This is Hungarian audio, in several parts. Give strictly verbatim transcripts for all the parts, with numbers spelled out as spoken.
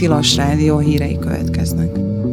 Tilos Rádió hírei következnek.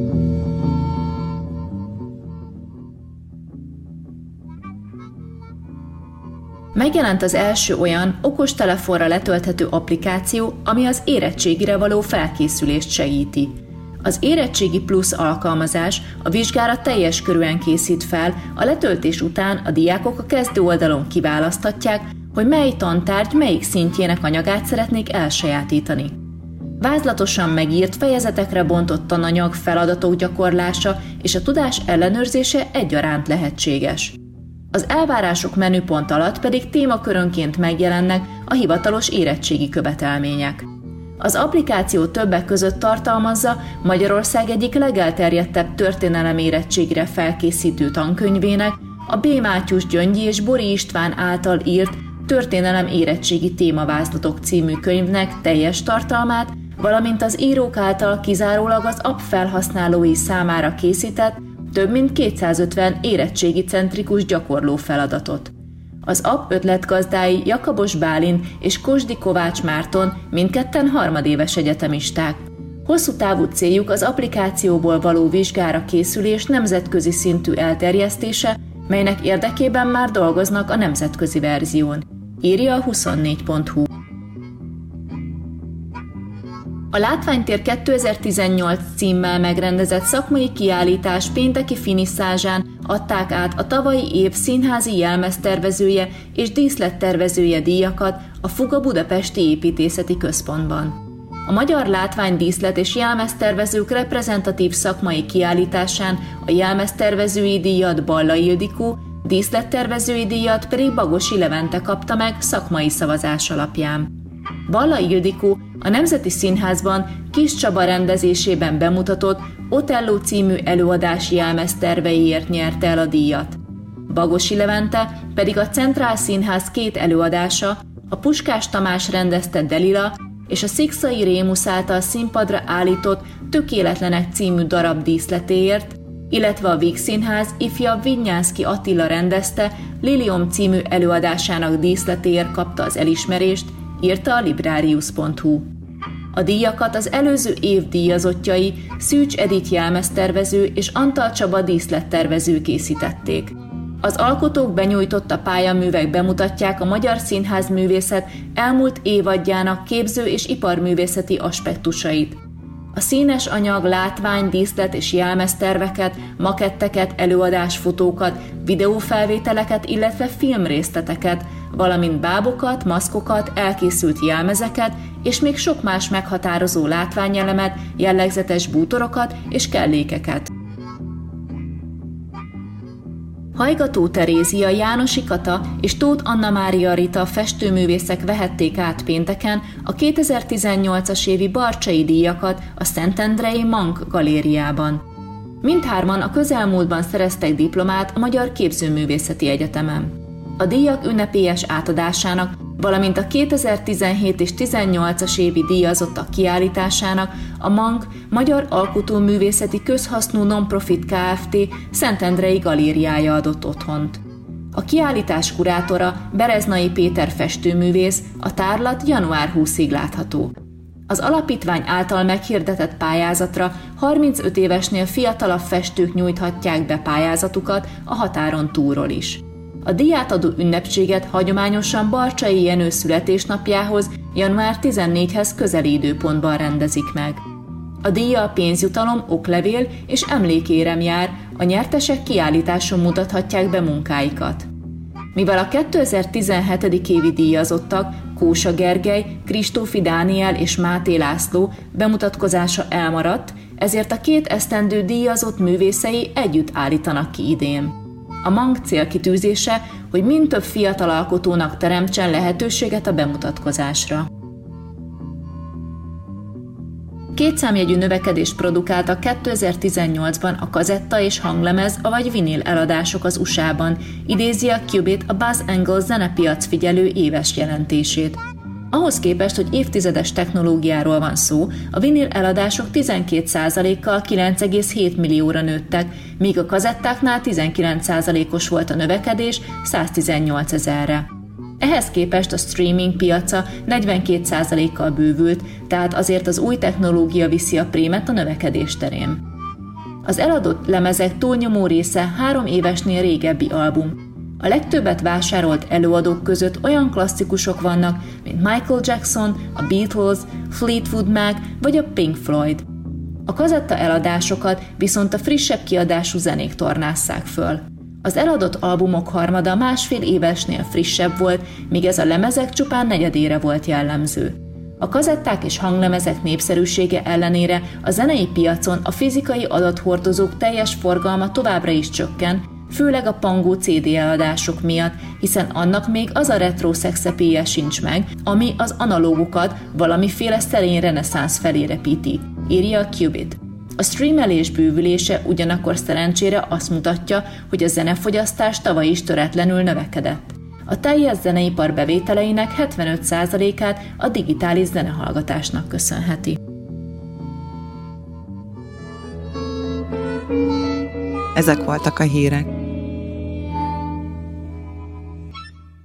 Megjelent az első olyan okostelefonra letölthető applikáció, ami az érettségire való felkészülést segíti. Az Érettségi Plus alkalmazás a vizsgára teljes körűen készít fel, a letöltés után a diákok a kezdő oldalon kiválaszthatják, hogy mely tantárgy melyik szintjének anyagát szeretnék elsajátítani. Vázlatosan megírt, fejezetekre bontott tananyag, feladatok gyakorlása és a tudás ellenőrzése egyaránt lehetséges. Az elvárások menüpont alatt pedig témakörönként megjelennek a hivatalos érettségi követelmények. Az applikáció többek között tartalmazza Magyarország egyik legelterjedtebb történelem érettségire felkészítő tankönyvének, a B. Mátyus Gyöngyi és Bori István által írt Történelem érettségi témavázlatok című könyvnek teljes tartalmát, valamint az írók által kizárólag az app felhasználói számára készített több mint kétszázötven érettségi centrikus gyakorló feladatot. Az app ötletgazdái Jakabos Bálint és Kosdi Kovács Márton mindketten harmadéves egyetemisták. Hosszú távú céljuk az applikációból való vizsgára készülés nemzetközi szintű elterjesztése, melynek érdekében már dolgoznak a nemzetközi verzión, írja a huszonnégy pont hu. A Látványtér kétezer-tizennyolc címmel megrendezett szakmai kiállítás pénteki finisszázsán adták át a tavalyi év színházi jelmeztervezője és díszlettervezője díjakat a Fuga Budapesti Építészeti Központban. A magyar látvány, díszlet és jelmeztervezők reprezentatív szakmai kiállításán a jelmeztervezői díjat Balla Ildikó, díszlettervezői díjat pedig Bagosi Levente kapta meg szakmai szavazás alapján. Balla Ildikó a Nemzeti Színházban Kis Csaba rendezésében bemutatott Otello című előadás jelmezterveiért nyerte el a díjat. Bagosi Levente pedig a Centrál Színház két előadása, a Puskás Tamás rendezte Delila és a Szikszai Rémusz által színpadra állított Tökéletlenek című darab díszletéért, illetve a Vígszínház ifjabb Vignyánszky Attila rendezte Lilium című előadásának díszletéért kapta az elismerést, írta a librarius pont hu. A díjakat az előző év díjazottjai Szűcs Edith jelmeztervező és Antal Csaba díszlettervező készítették. Az alkotók benyújtotta pályaművek bemutatják a magyar színházművészet elmúlt évadjának képző- és iparművészeti aspektusait. A színes anyag, látvány, díszlet és jelmezterveket, maketteket, előadásfotókat, videófelvételeket, illetve filmrészleteket, valamint bábokat, maszkokat, elkészült jelmezeket és még sok más meghatározó látványelemet, jellegzetes bútorokat és kellékeket. Hajgató Terézia, Jánosi Kata és Tóth Anna Mária Rita festőművészek vehették át pénteken a kétezer-tizennyolcas évi Barcsay díjakat a Szentendrei Mank galériában. Mindhárman a közelmúltban szereztek diplomát a Magyar Képzőművészeti Egyetemen. A díjak ünnepélyes átadásának, valamint a kétezer-tizenhét és tizennyolcas évi díjazottak kiállításának a Mank Magyar Alkotóművészeti Közhasznú Nonprofit Kft. Szentendrei galériája adott otthont. A kiállítás kurátora Bereznai Péter festőművész, a tárlat január huszadikáig látható. Az alapítvány által meghirdetett pályázatra harmincöt évesnél fiatalabb festők nyújthatják be pályázatukat a határon túlról is. A díjátadó ünnepséget hagyományosan Barcsay Jenő születésnapjához, január tizennégyedikéhez közeli időpontban rendezik meg. A díjjal pénzjutalom, oklevél és emlékérem jár, a nyertesek kiállításon mutathatják be munkáikat. Mivel a kétezer-tizenhetedik évi díjazottak Kósa Gergely, Kristófi Dániel és Máté László bemutatkozása elmaradt, ezért a két esztendő díjazott művészei együtt állítanak ki idén. A Mank célkitűzése, hogy mind több fiatal alkotónak teremtsen lehetőséget a bemutatkozásra. Kétszámjegyű növekedést produkáltak kétezer-tizennyolcban a kazetta és hanglemez, avagy vinil eladások az u es á-ban, idézi a Qubit a Buzz Angle zenepiac figyelő éves jelentését. Ahhoz képest, hogy évtizedes technológiáról van szó, a vinil eladások tizenkét százalékkal kilenc egész hét millióra nőttek, míg a kazettáknál tizenkilenc százalékos volt a növekedés száztizennyolc ezerre. Ehhez képest a streaming piaca negyvenkét százalékkal bővült, tehát azért az új technológia viszi a prémet a növekedés terén. Az eladott lemezek túlnyomó része három évesnél régebbi album. A legtöbbet vásárolt előadók között olyan klasszikusok vannak, mint Michael Jackson, a Beatles, Fleetwood Mac vagy a Pink Floyd. A kazetta eladásokat viszont a frissebb kiadású zenék tornásszák föl. Az eladott albumok harmada másfél évesnél frissebb volt, míg ez a lemezek csupán negyedére volt jellemző. A kazetták és hanglemezek népszerűsége ellenére a zenei piacon a fizikai adathordozók teljes forgalma továbbra is csökken, főleg a pangó cé dé eladások miatt, hiszen annak még az a retro szexepéje sincs meg, ami az analógokat valamiféle szerény reneszánsz felé repíti, írja a Qubit. A streamelés bővülése ugyanakkor szerencsére azt mutatja, hogy a zenefogyasztás tavaly is töretlenül növekedett. A teljes zeneipar bevételeinek hetvenöt százalékát a digitális zenehallgatásnak köszönheti. Ezek voltak a hírek.